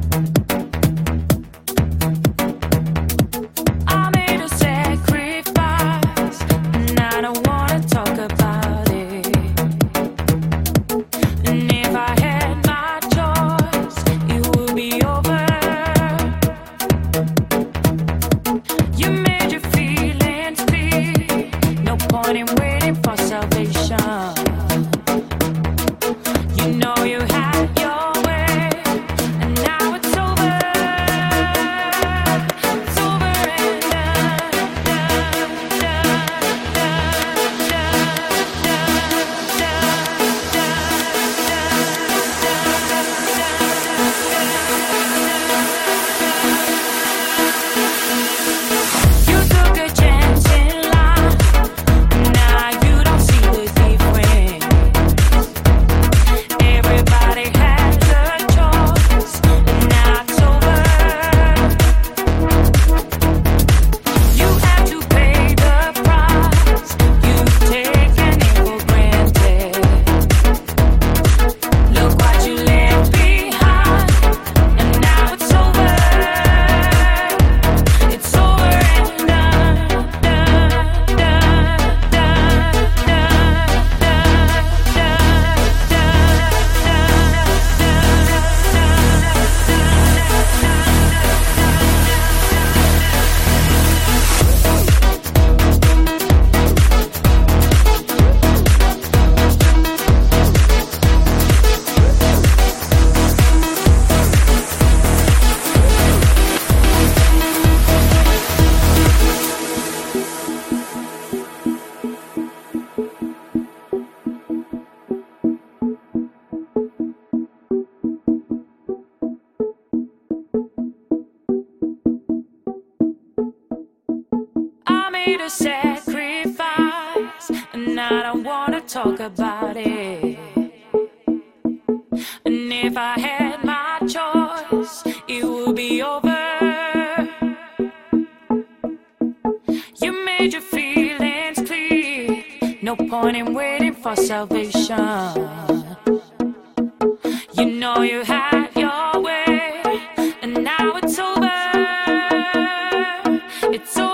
talk about it. And if I had my choice, it would be over. You made your feelings clear. No point in waiting for salvation. You know you had your way, and now it's over. It's over.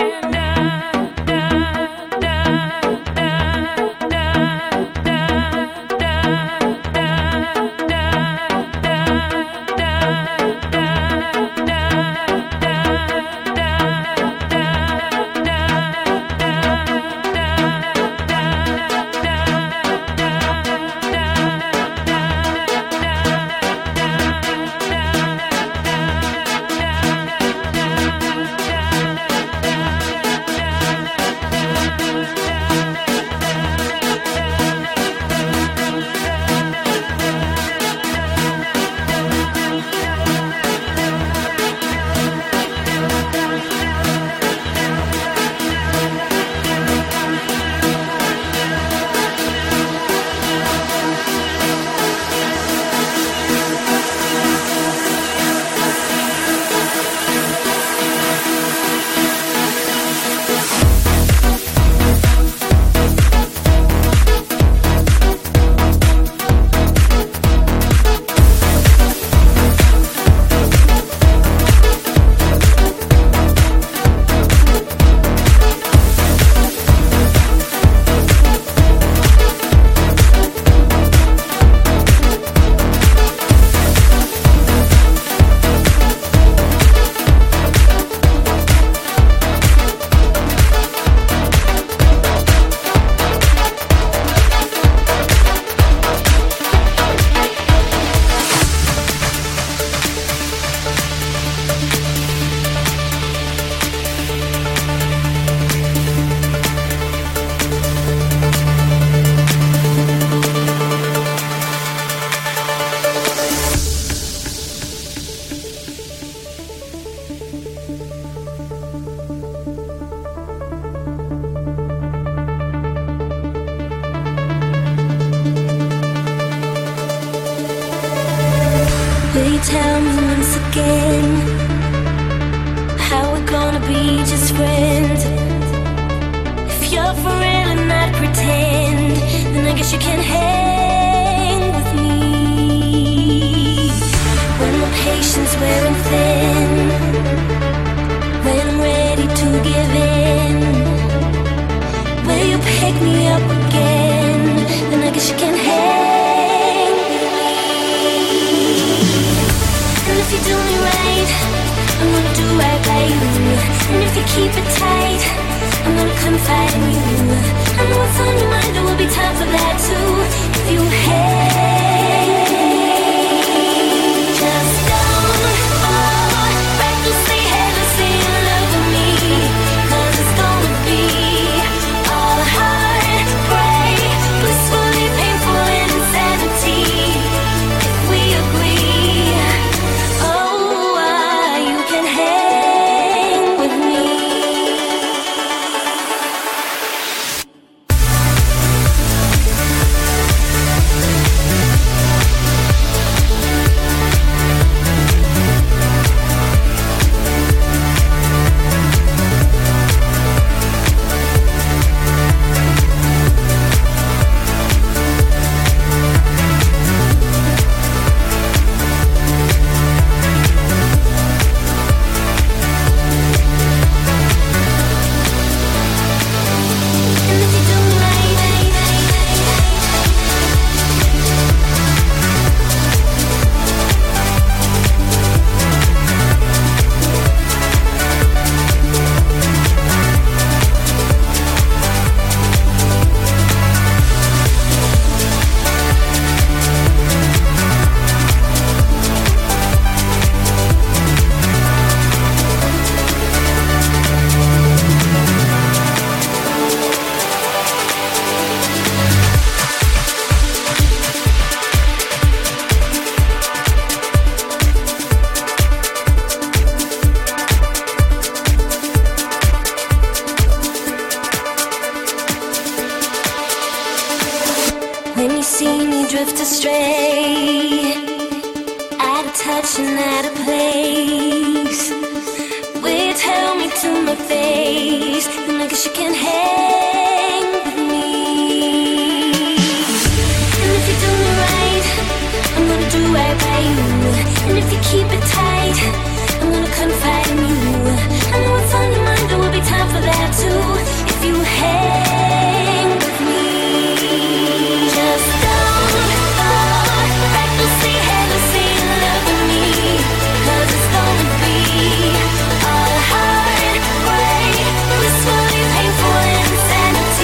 Will you tell me once again how we're gonna be just friends? If you're for real and not pretend, then I guess you can hang with me. When we're patient patience wearing thin. When I'm ready to give in, will you pick me up again? Then I guess you can hang with me. And if you do me right, I'm gonna do right by you. And if you keep it tight, I'm gonna confide in you. I know what's on your mind, there will be time for that too. If you hang, just don't fall recklessly, headlessly in love with me. 'Cause it's gonna be all heartbreak, blissfully painful insanity. If we agree, oh, you can hang with me. When you see me drift astray, out of touch and out of place, will you tell me to my face? Then I guess you can hang with me. And if you do me right, I'm gonna do right by you. And if you keep it tight, I'm gonna confide in you. I know what's on your mind, there will be time for that too. If you hang with me, just don't fall recklessly, headlessly in love with me. 'Cause it's gonna be all heartbreak, blissfully painful insanity.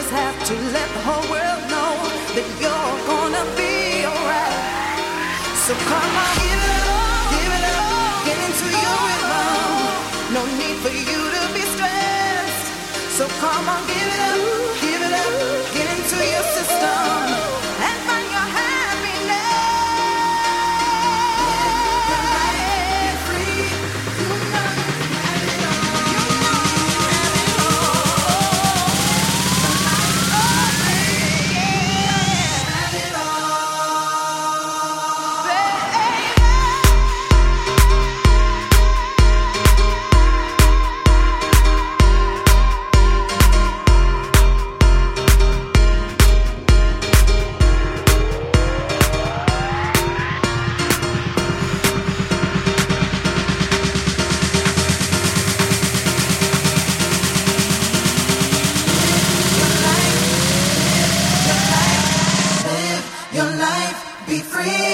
just have to let the whole world know that you're gonna be alright. So come on, give it up, get into your rhythm. No need for you to be stressed. So come on, give it up, get into your system and find your happiness. Be free, you know you have it all. You know you have it all. Have it all, baby. Your life, be free.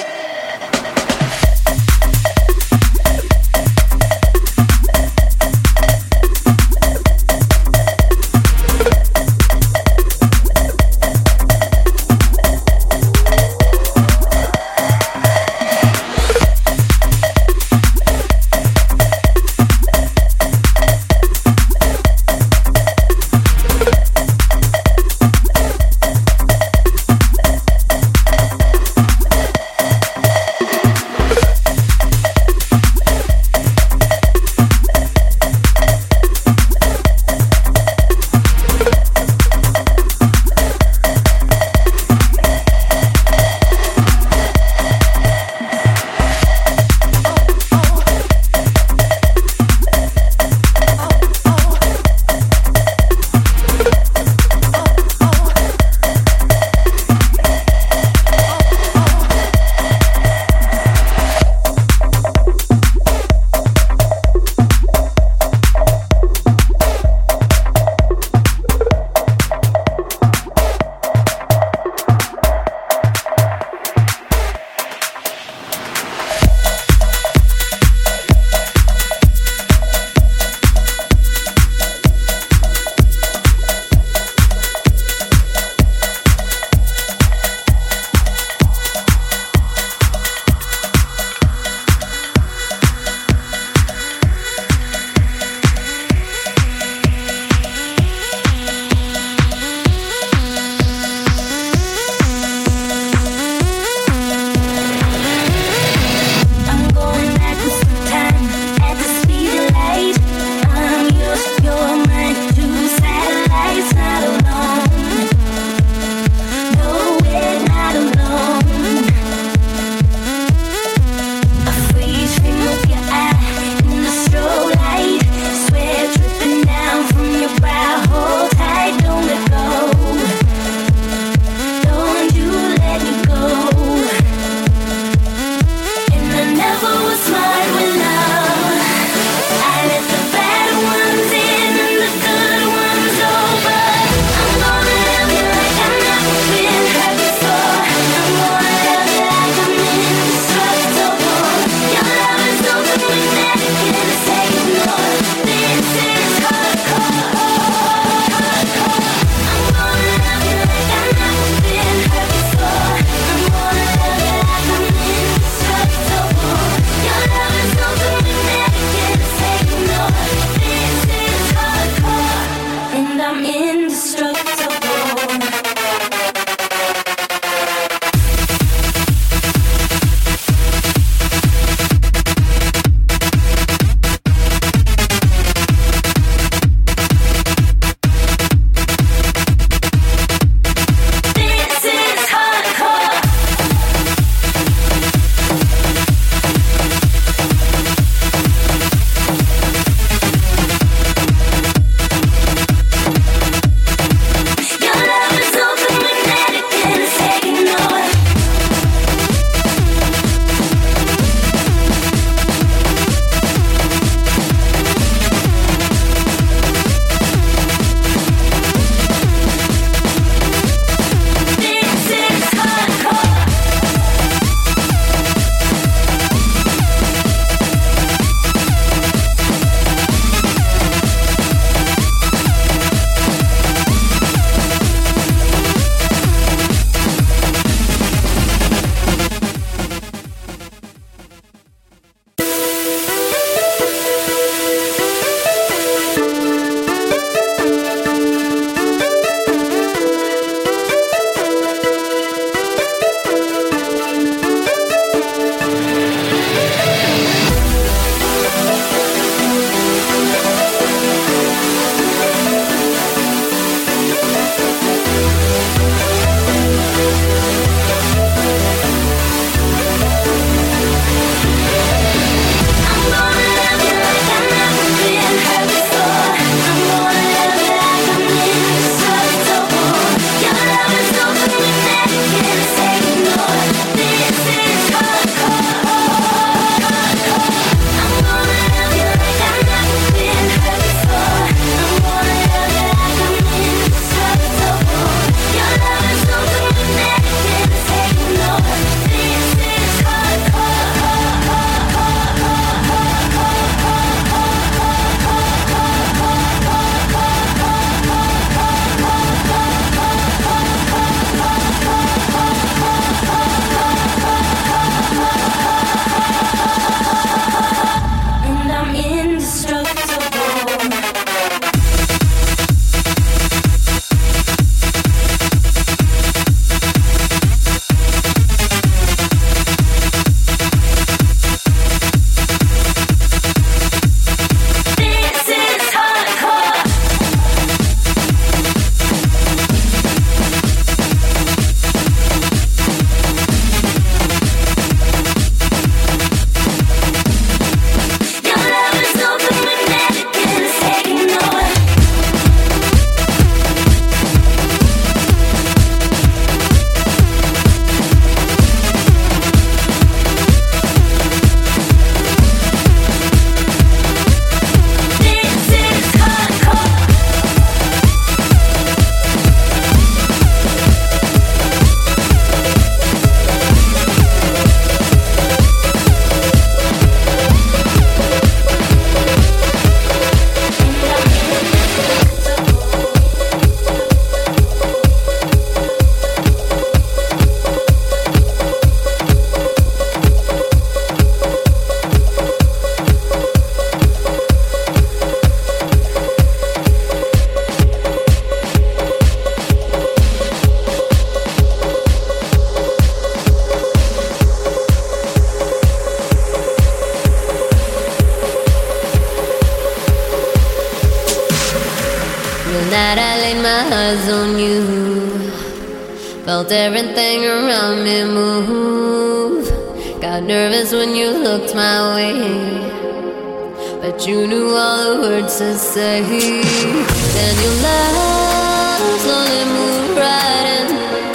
you. Felt everything around me move. Got nervous when you looked my way, but you knew all the words to say. Then you left, slowly moved right in.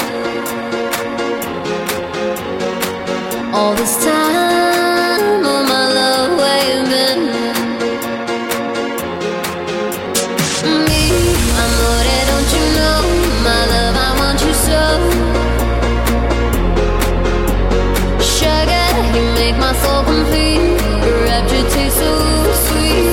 All this time, oh my love, where you been? Me, amore, don't you know? My love, I want you so. Sugar, you make my soul complete. Your rapture tastes so sweet.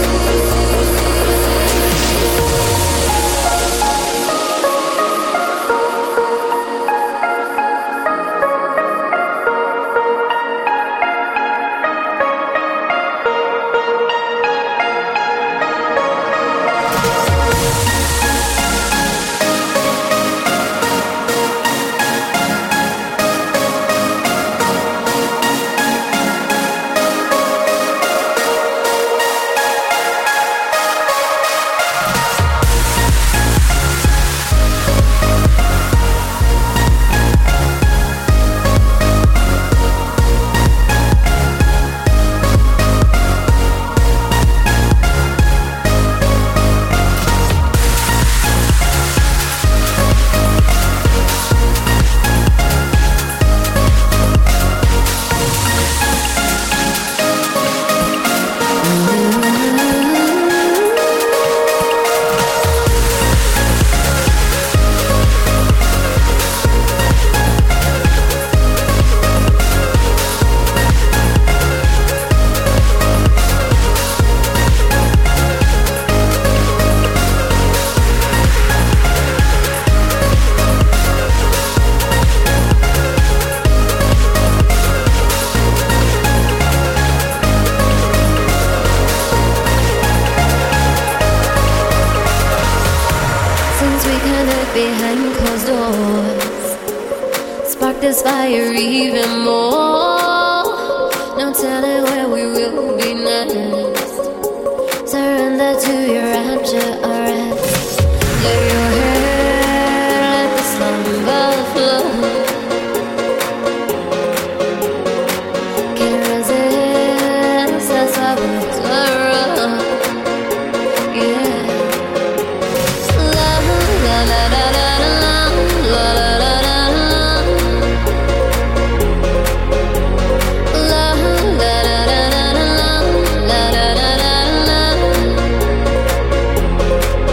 Behind closed doors, spark this fire even more. No telling where we will be next. Surrender to your rapture, arrest. Lay your head, let the slumber flow. Can't resist, that's why we're wrong. Yeah. La la la la la la la la la la. La la la la la la la la la la.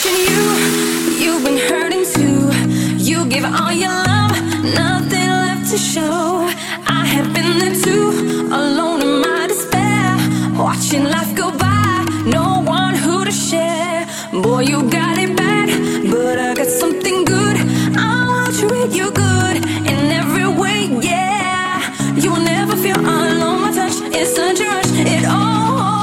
watching you. You've been hurting too. You give all your love, nothing left to show. I have been there too, alone in my despair, watching life go by, no one who to share. Boy, you got it bad, but I got something good. I'll treat you good in every way, yeah. You will never feel alone, my touch is such a rush, it all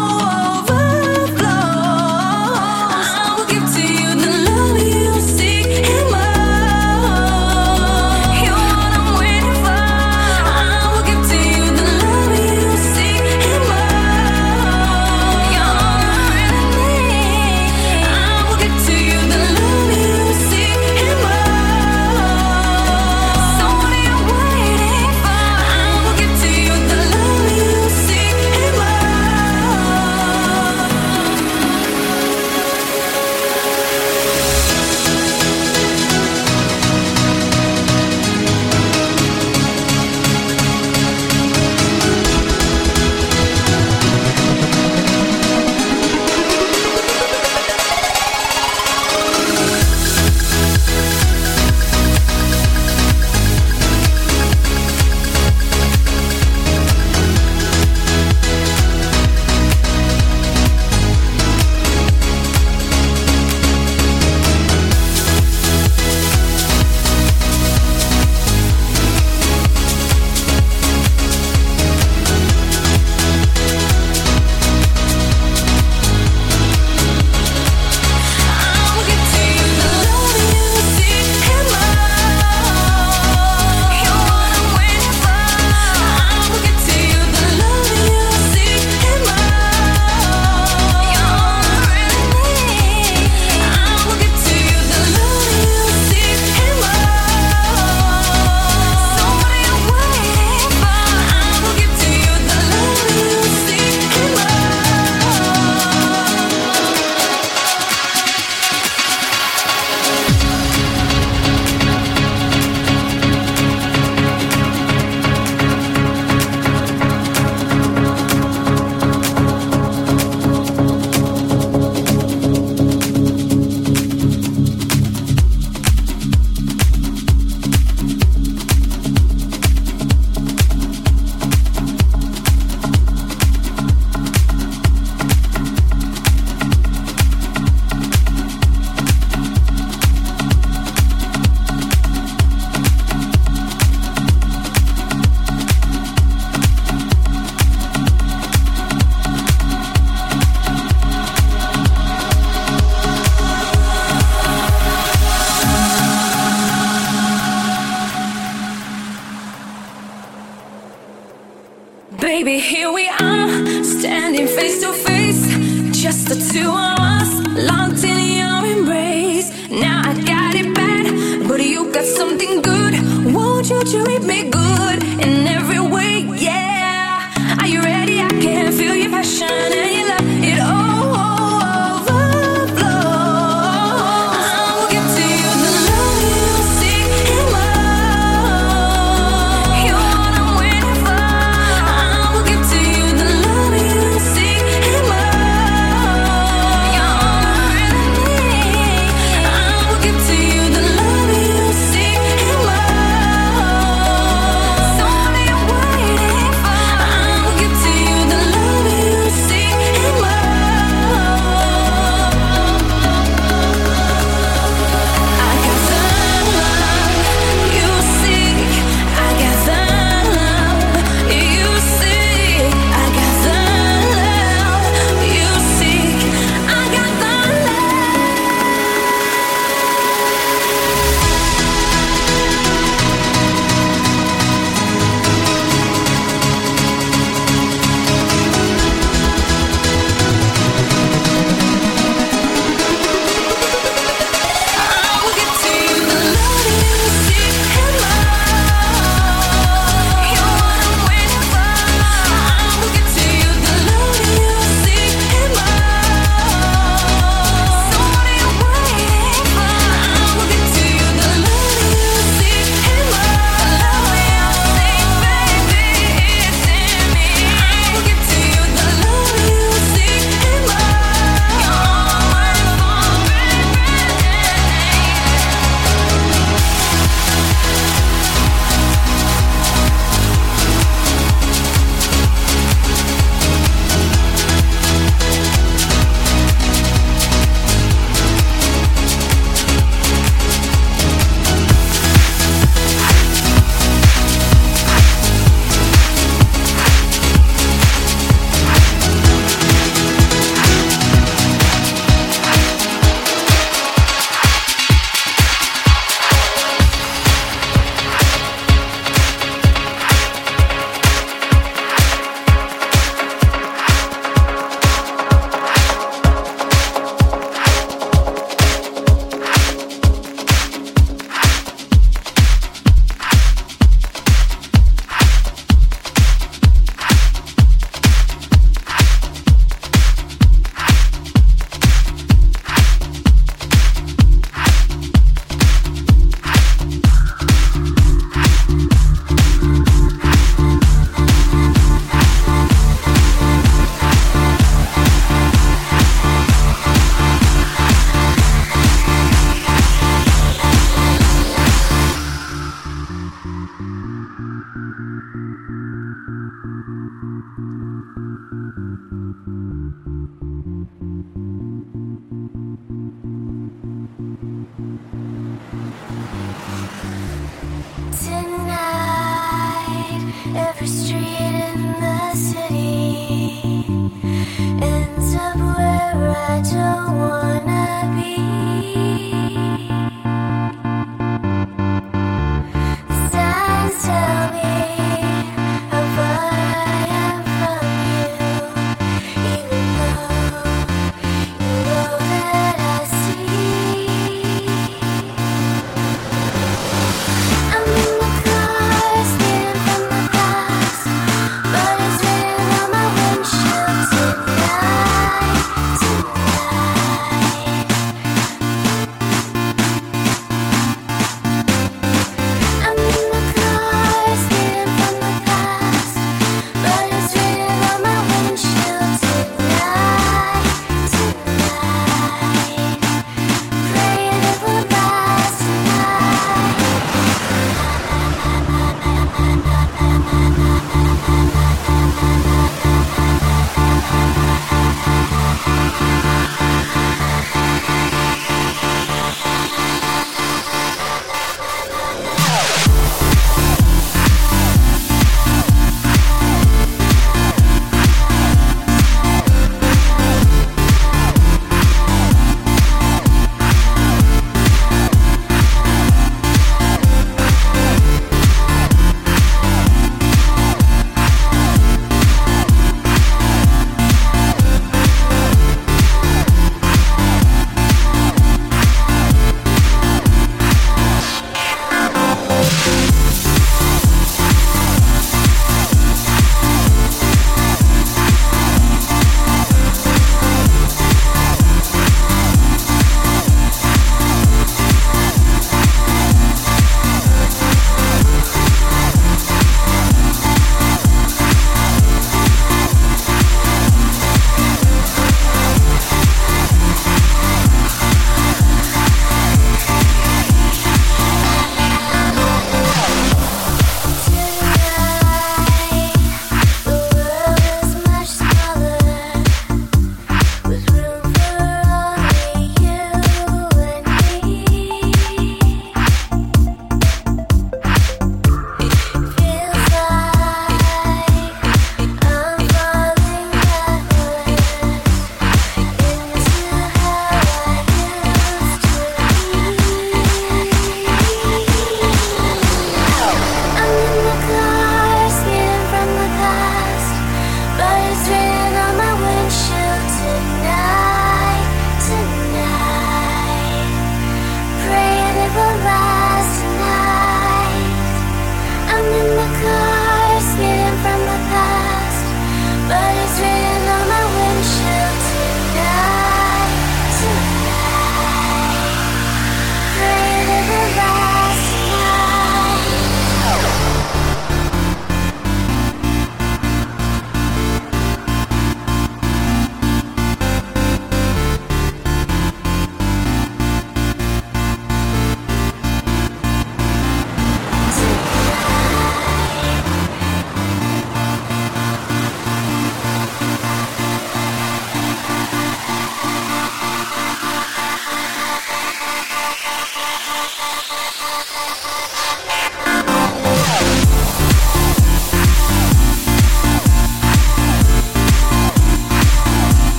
Baby, here we are, standing face to face, just the two of us, locked in your embrace. Now I got it bad, but you got something good. Won't you treat me good in every way, yeah? Are you ready? I can feel your passion and your love, it all Tonight, every street in the city ends up where I don't wanna be. Signs tell me how far I am from you, even though you're all that I see. I'm in the car, stealing from the past, but it's written on my windshield tonight, tonight.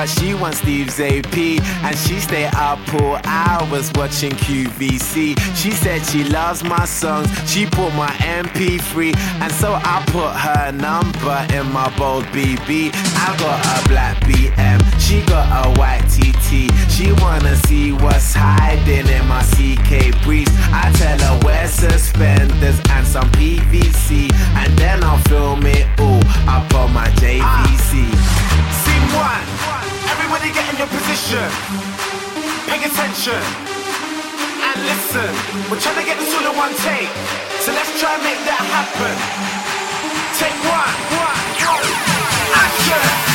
but she wants Steve's AP. And she stay up all hours watching QVC. She said she loves my songs, she put my MP3, and so I put her number in my bold BB. I got a black BM, she got a white TT. She wanna see what's hiding in my CK briefs. I tell her wear suspenders and some PVC, and then I'll film it all up on my JVC. Scene one, everybody get in your position. Pay attention and listen. We're trying to get this all in one take, so let's try and make that happen. Take one, action.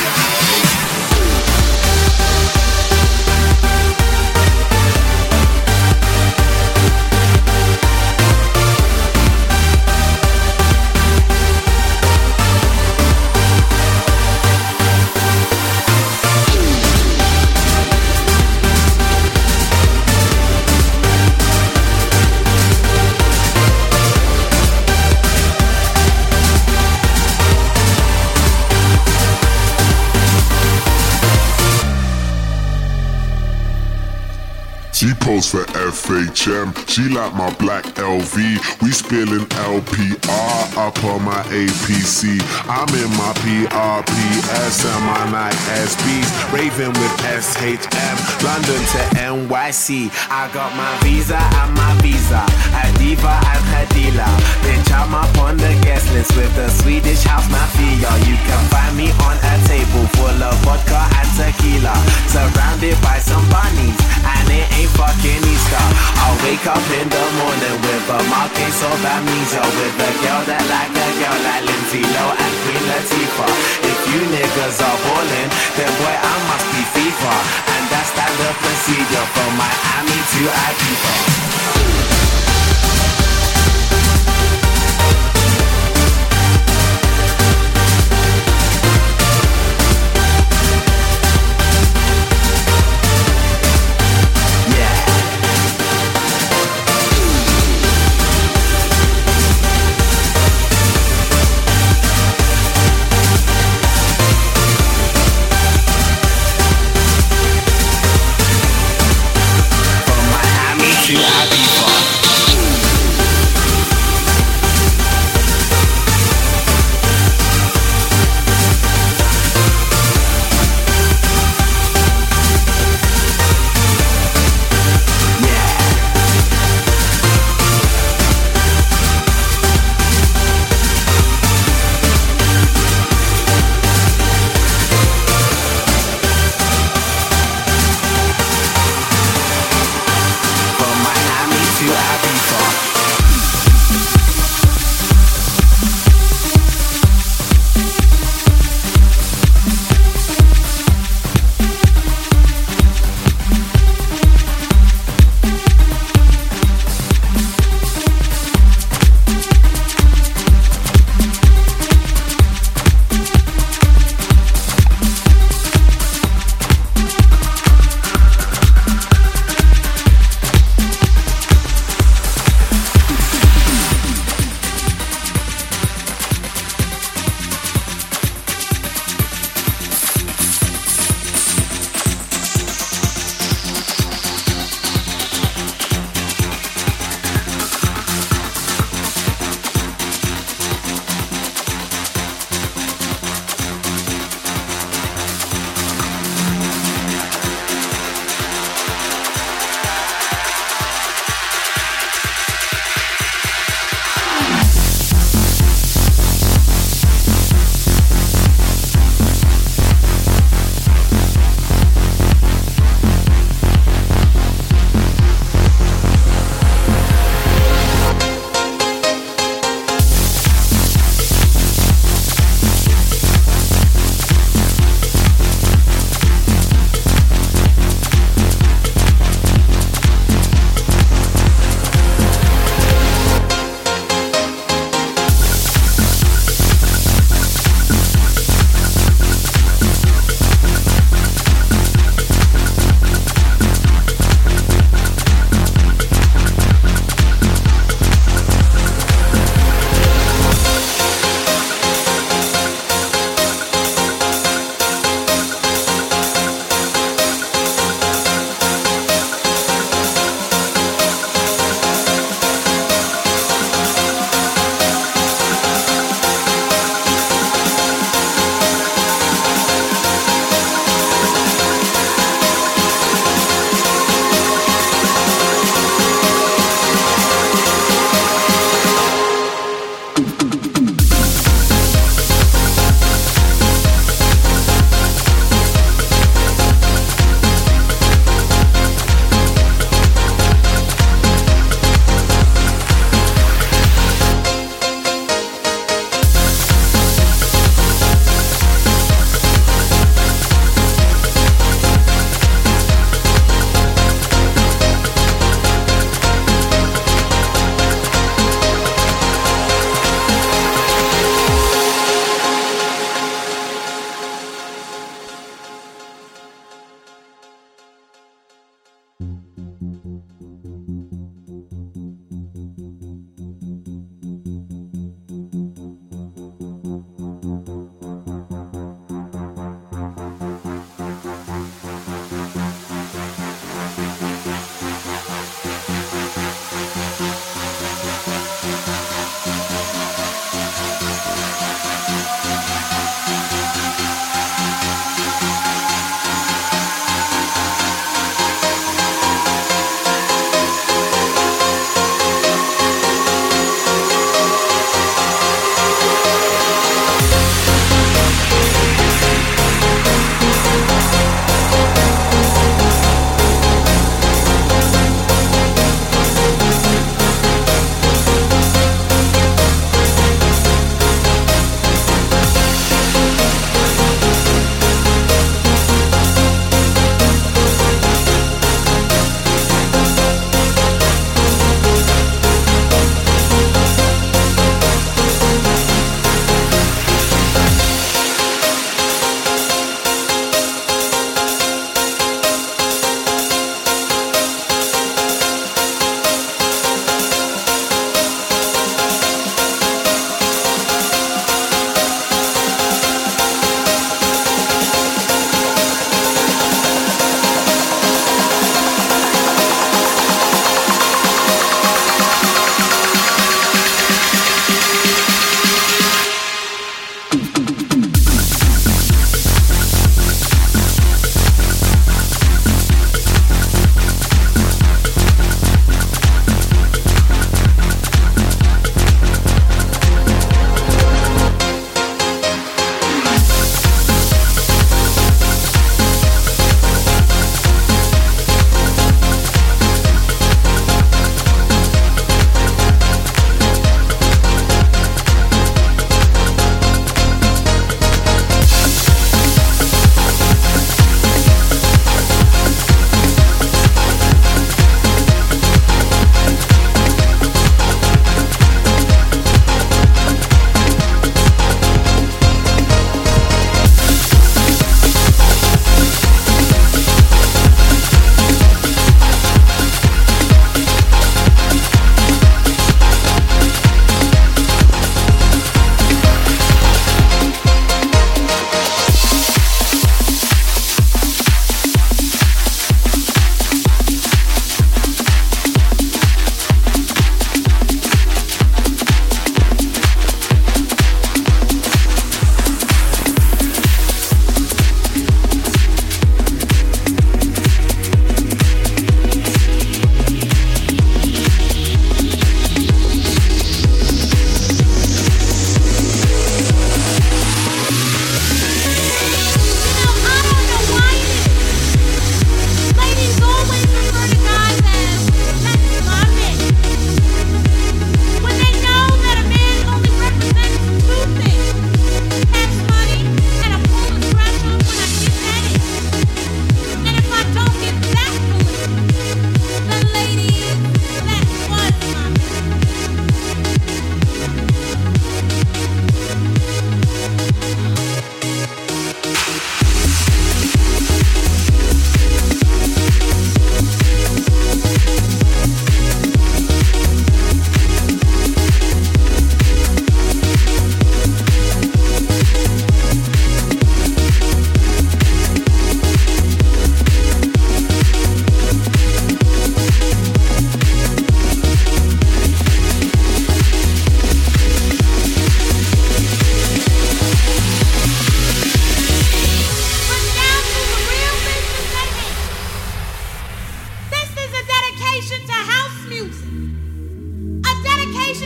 She posed for FHM, she like my black LV. We spilling LPR up on my APC. I'm in my PRPS and my Nike SBs, raving with SHM, London to NYC. I got my visa and my visa, a diva and her dealer. Bitch, I'm up on the guest list with the Swedish house mafia. You can find me on a table full of vodka and tequila, surrounded by some bunnies, and it ain't fucking Easter. I'll wake up in the morning with a mild case of amnesia, with a girl that like a girl like Lindsay Lohan and Queen Latifah. If you niggas are ballin', then boy I must be FIFA, and that's standard procedure from Miami to Ibiza.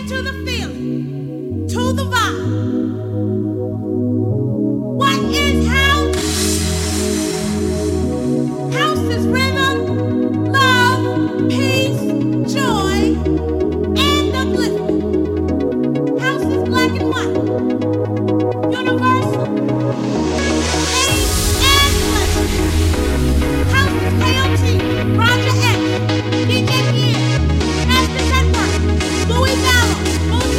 to the feeling, to the vibe. What is house? House is rhythm, love, peace, joy, and upliftment. House is black and white, universal, age and pleasure. House is KOT, Roger X, DJ Pierre, Master Network, Louis Vallow,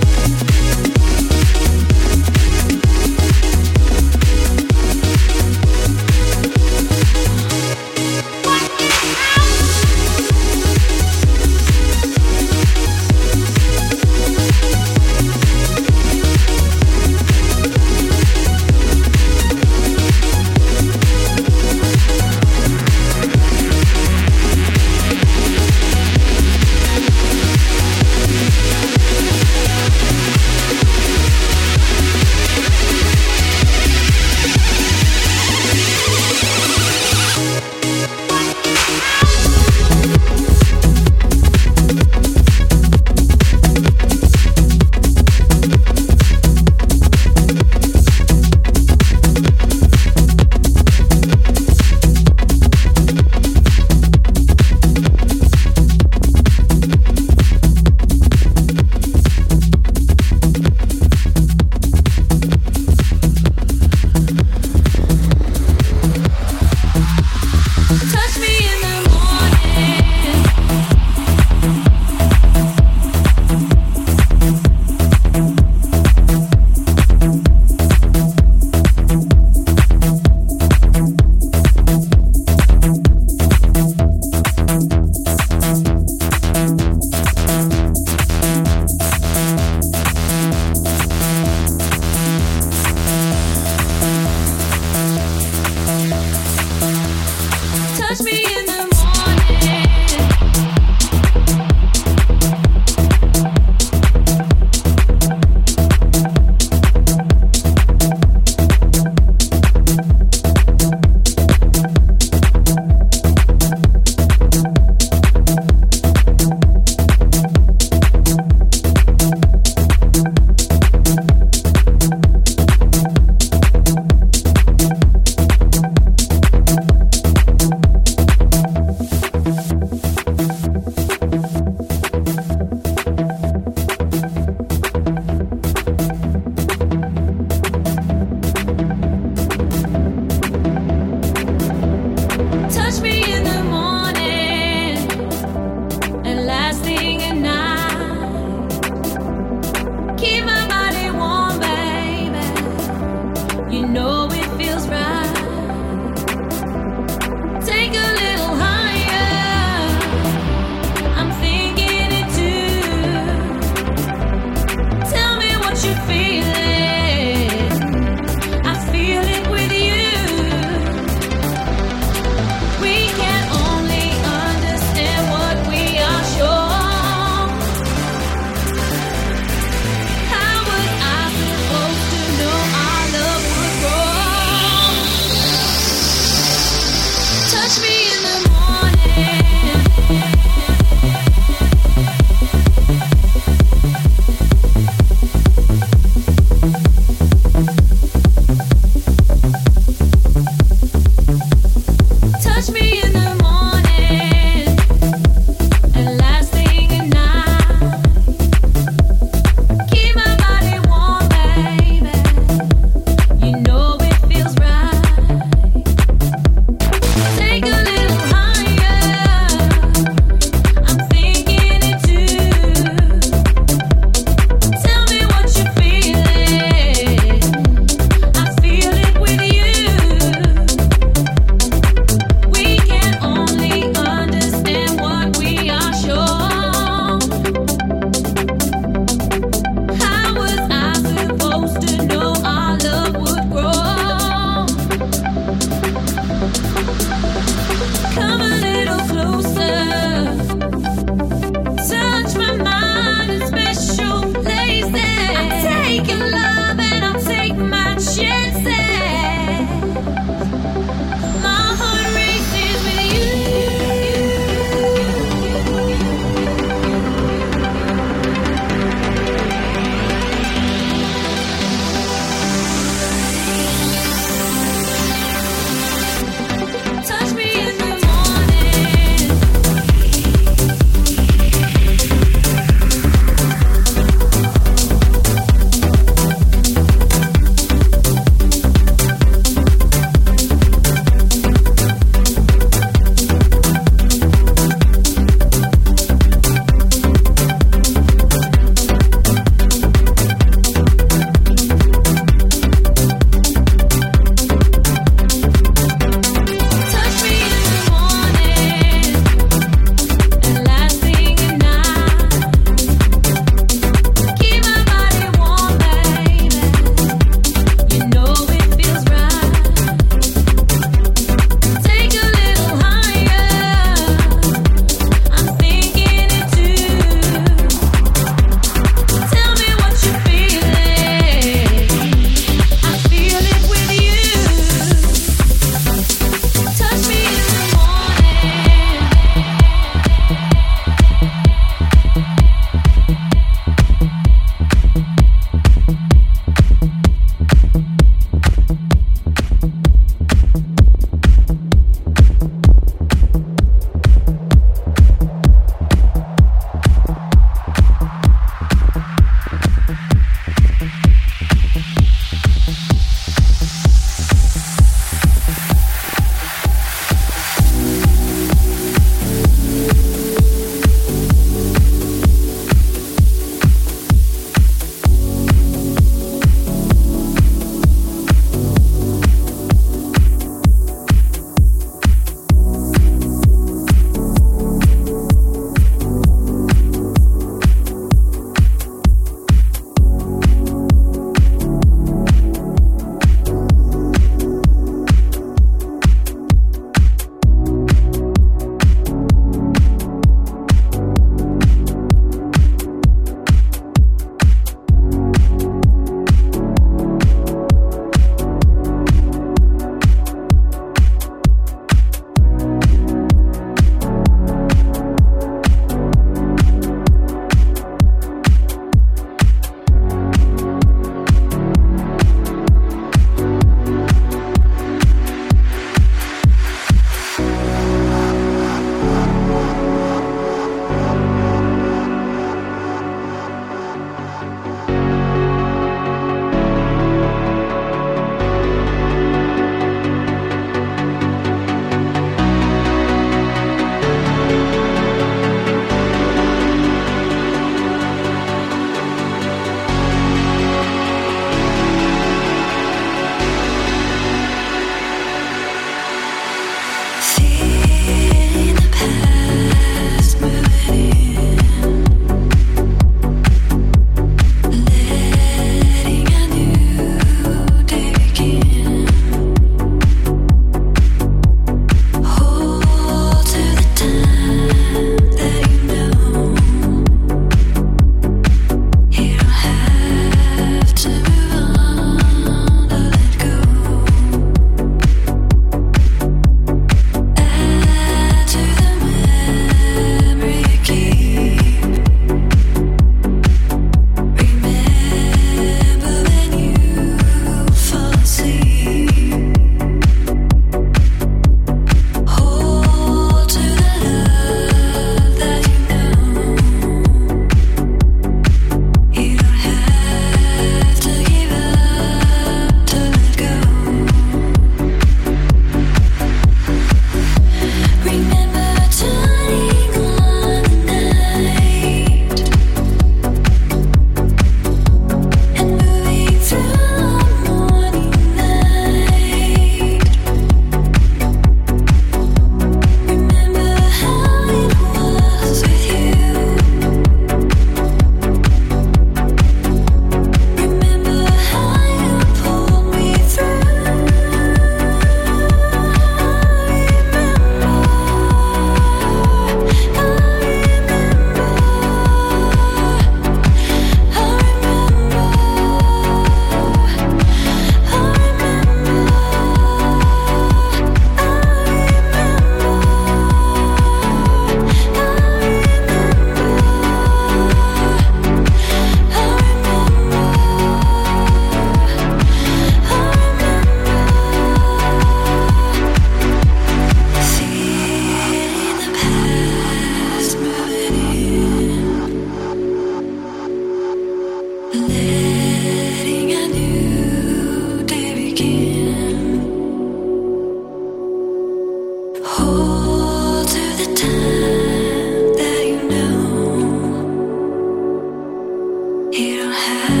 high.